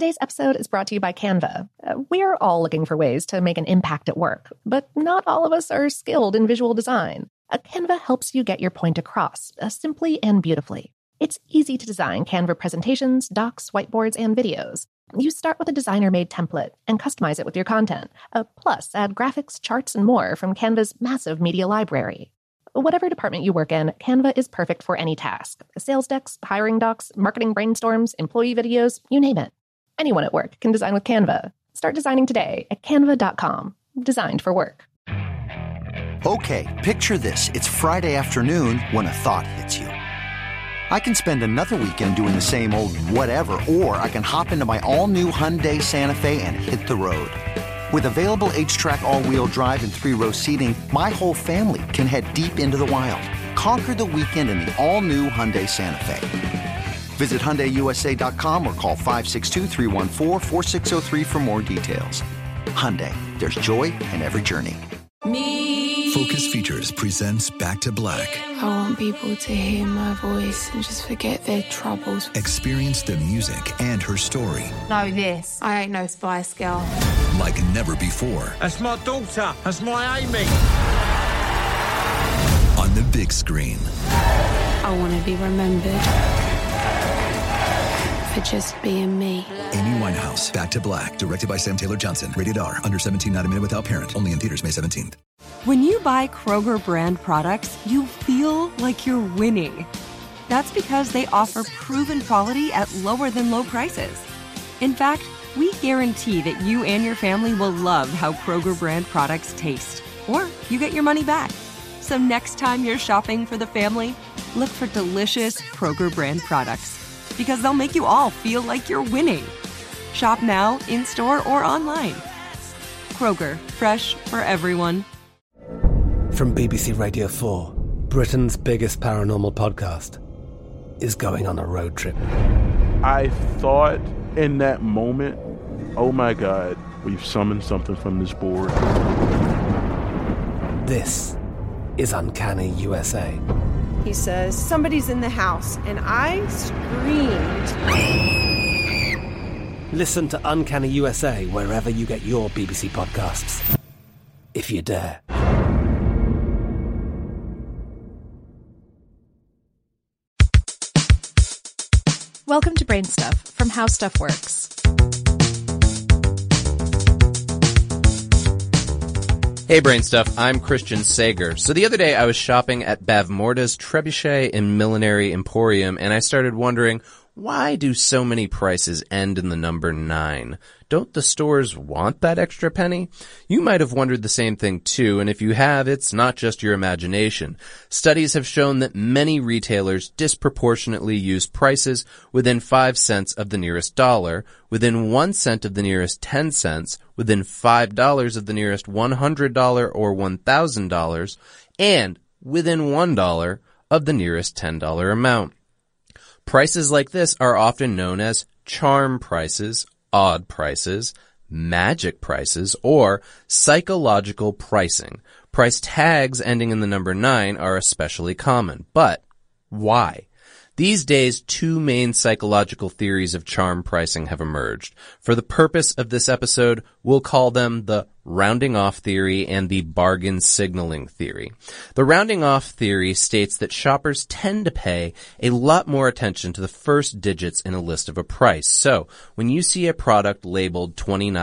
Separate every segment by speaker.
Speaker 1: Today's episode is brought to you by Canva. We're all looking for ways to make an impact at work, but not all of us are skilled in visual design. Canva helps you get your point across, simply and beautifully. It's easy to design Canva presentations, docs, whiteboards, and videos. You start with a designer-made template and customize it with your content. Plus, add graphics, charts, and more from Canva's massive media library. Whatever department you work in, Canva is perfect for any task. Sales decks, hiring docs, marketing brainstorms, employee videos, you name it. Anyone at work can design with Canva. Start designing today at canva.com. Designed for work.
Speaker 2: Okay, picture this. It's Friday afternoon when a thought hits you. I can spend another weekend doing the same old whatever, or I can hop into my all-new Hyundai Santa Fe and hit the road. With available H-Track all-wheel drive and 3-row seating, my whole family can head deep into the wild. Conquer the weekend in the all-new Hyundai Santa Fe. Visit HyundaiUSA.com or call 562-314-4603 for more details. Hyundai, there's joy in every journey.
Speaker 3: Focus Features presents Back to Black.
Speaker 4: I want people to hear my voice and just forget their troubles.
Speaker 3: Experience the music and her story.
Speaker 4: Know this, I ain't no Spice Girl.
Speaker 3: Like never before.
Speaker 5: That's my daughter. That's my Amy.
Speaker 3: On the big screen.
Speaker 4: I want to be remembered for just being me.
Speaker 3: Amy Winehouse, Back to Black. Directed by Sam Taylor Johnson. Rated R. Under 17, not a minute without parent. Only in theaters May 17th.
Speaker 6: When you buy Kroger brand products, you feel like you're winning. That's because they offer proven quality at lower than low prices. In fact, we guarantee that you and your family will love how Kroger brand products taste, or you get your money back. So next time you're shopping for the family, look for delicious Kroger brand products, because they'll make you all feel like you're winning. Shop now, in-store, or online. Kroger, fresh for everyone.
Speaker 7: From BBC Radio 4, Britain's biggest paranormal podcast is going on a road trip.
Speaker 8: I thought in that moment, oh my God, we've summoned something from this board.
Speaker 7: This is Uncanny USA.
Speaker 9: He says, somebody's in the house, and I screamed.
Speaker 7: Listen to Uncanny USA wherever you get your BBC podcasts, if you dare.
Speaker 10: Welcome to Brain Stuff from How Stuff Works.
Speaker 11: Hey Brain Stuff, I'm Christian Sager. So the other day I was shopping at Bavmorda's Trebuchet and Millinery Emporium, and I started wondering, why do so many prices end in the number 9? Don't the stores want that extra penny? You might have wondered the same thing too, and if you have, it's not just your imagination. Studies have shown that many retailers disproportionately use prices within 5 cents of the nearest dollar, within 1 cent of the nearest 10 cents, within $5 of the nearest $100 or $1,000, and within $1 of the nearest $10 amount. Prices like this are often known as charm prices, odd prices, magic prices, or psychological pricing. Price tags ending in the number 9 are especially common. But why? These days, 2 main psychological theories of charm pricing have emerged. For the purpose of this episode, we'll call them the rounding off theory and the bargain signaling theory. The rounding off theory states that shoppers tend to pay a lot more attention to the first digits in a list of a price. So, when you see a product labeled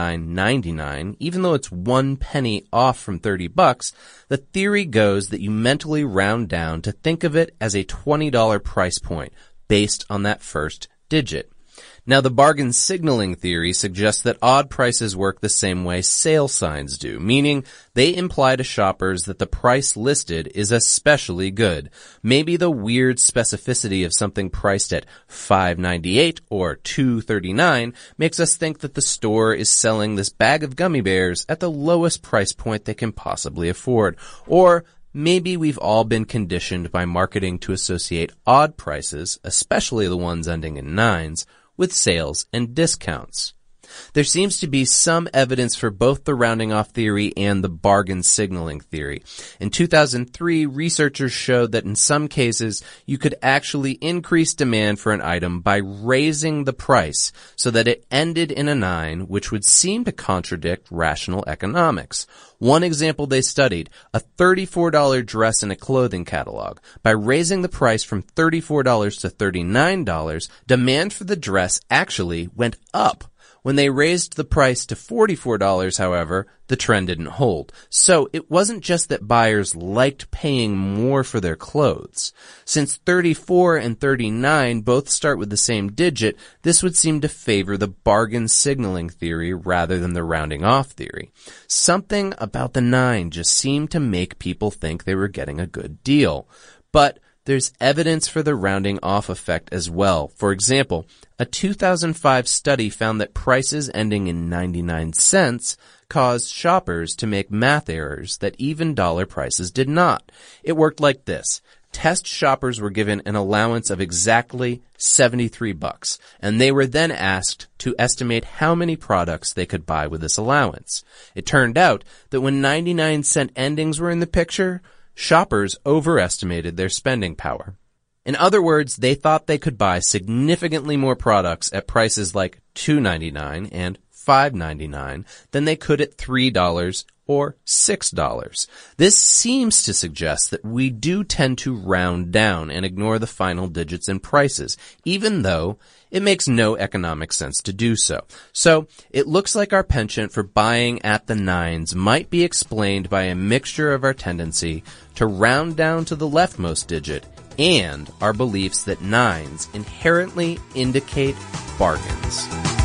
Speaker 11: $29.99, even though it's 1 penny off from $30, the theory goes that you mentally round down to think of it as a $20 price point based on that first digit. Now, the bargain signaling theory suggests that odd prices work the same way sale signs do, meaning they imply to shoppers that the price listed is especially good. Maybe the weird specificity of something priced at $5.98 or $2.39 makes us think that the store is selling this bag of gummy bears at the lowest price point they can possibly afford. Or maybe we've all been conditioned by marketing to associate odd prices, especially the ones ending in 9s, with sales and discounts. There seems to be some evidence for both the rounding off theory and the bargain signaling theory. In 2003, researchers showed that in some cases, you could actually increase demand for an item by raising the price so that it ended in a 9, which would seem to contradict rational economics. One example they studied, a $34 dress in a clothing catalog. By raising the price from $34 to $39, demand for the dress actually went up. When they raised the price to $44, however, the trend didn't hold. So it wasn't just that buyers liked paying more for their clothes. Since 34 and 39 both start with the same digit, this would seem to favor the bargain signaling theory rather than the rounding off theory. Something about the 9 just seemed to make people think they were getting a good deal. But there's evidence for the rounding off effect as well. For example, a 2005 study found that prices ending in 99 cents caused shoppers to make math errors that even dollar prices did not. It worked like this. Test shoppers were given an allowance of exactly $73, and they were then asked to estimate how many products they could buy with this allowance. It turned out that when 99-cent endings were in the picture, shoppers overestimated their spending power. In other words, they thought they could buy significantly more products at prices like $2.99 and $5.99 than they could at $3 or $6. This seems to suggest that we do tend to round down and ignore the final digits in prices, even though it makes no economic sense to do so. So it looks like our penchant for buying at the 9s might be explained by a mixture of our tendency to round down to the leftmost digit and our beliefs that 9s inherently indicate bargains.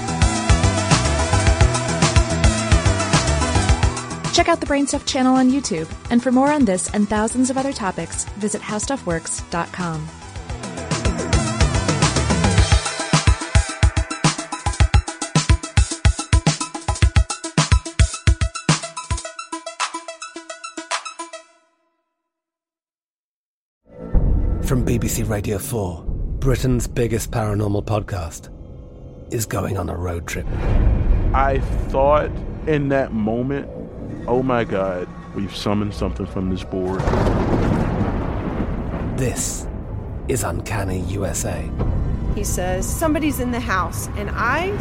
Speaker 10: Check out the Brainstuff channel on YouTube. And for more on this and thousands of other topics, visit howstuffworks.com.
Speaker 7: From BBC Radio 4, Britain's biggest paranormal podcast is going on a road trip.
Speaker 8: I thought in that moment, oh my God, we've summoned something from this board.
Speaker 7: This is Uncanny USA.
Speaker 9: He says, somebody's in the house, and I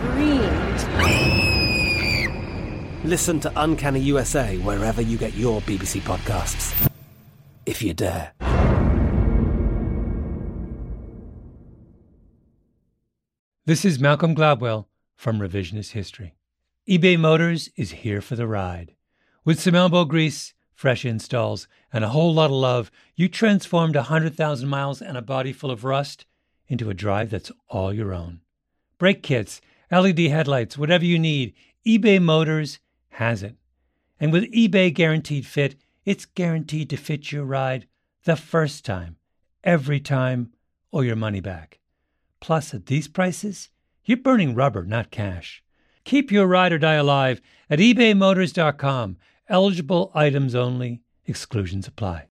Speaker 9: screamed.
Speaker 7: Listen to Uncanny USA wherever you get your BBC podcasts, if you dare.
Speaker 12: This is Malcolm Gladwell from Revisionist History. eBay Motors is here for the ride. With some elbow grease, fresh installs, and a whole lot of love, you transformed 100,000 miles and a body full of rust into a drive that's all your own. Brake kits, LED headlights, whatever you need, eBay Motors has it. And with eBay Guaranteed Fit, it's guaranteed to fit your ride the first time, every time, or your money back. Plus, at these prices, you're burning rubber, not cash. Keep your ride or die alive at ebaymotors.com. Eligible items only. Exclusions apply.